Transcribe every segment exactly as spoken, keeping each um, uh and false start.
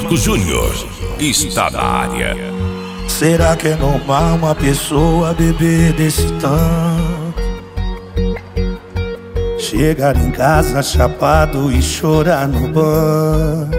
Rodrigo Júnior está na área. Será que é normal uma pessoa beber desse tanto? Chegar em casa chapado e chorar no banho,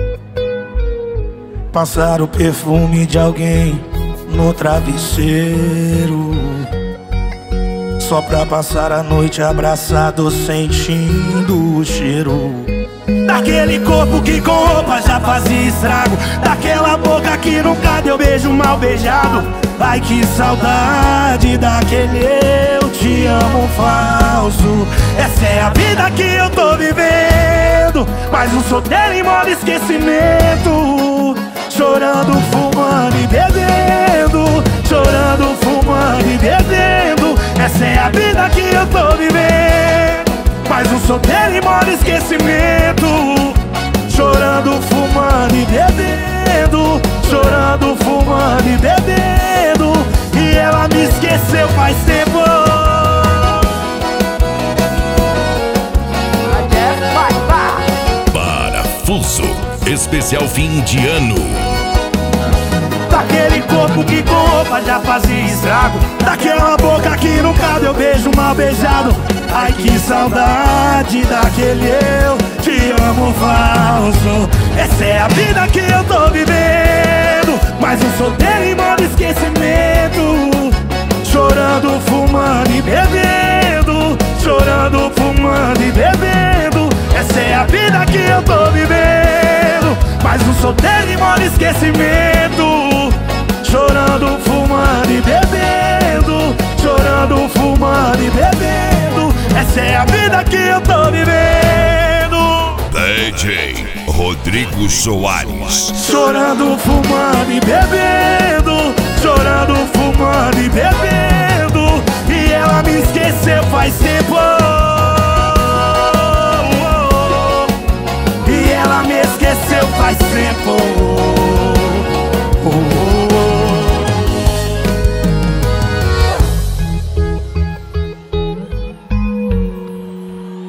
passar o perfume de alguém no travesseiro, só pra passar a noite abraçado sentindo o cheiro daquele corpo que com roupa já fazia estrago, daquela boca que nunca deu beijo mal beijado. Ai, que saudade daquele eu te amo falso. Essa é a vida que eu tô vivendo, mais um solteiro em modo esquecimento, chorando, fumando e bebendo, chorando, fumando e bebendo. Essa é a vida que eu tô vivendo, mais um solteiro em modo esquecimento, chorando, fumando e bebendo, chorando, fumando e bebendo. E ela me esqueceu faz tempo. Parafuso especial fim de ano. Daquele corpo que com roupa já fazia estrago, daquela boca que nunca deu beijo mal beijado. Ai, que saudade daquele eu te amo falso. Essa é a vida que eu tô vivendo, mais um solteiro em modo esquecimento, chorando, fumando e bebendo, chorando, fumando e bebendo. Essa é a vida que eu tô vivendo, mais um solteiro em modo esquecimento, chorando, fumando e bebendo, chorando, fumando e bebendo. Essa é a vida que eu tô vivendo. D J Rodrigo Soares. Chorando, fumando e bebendo.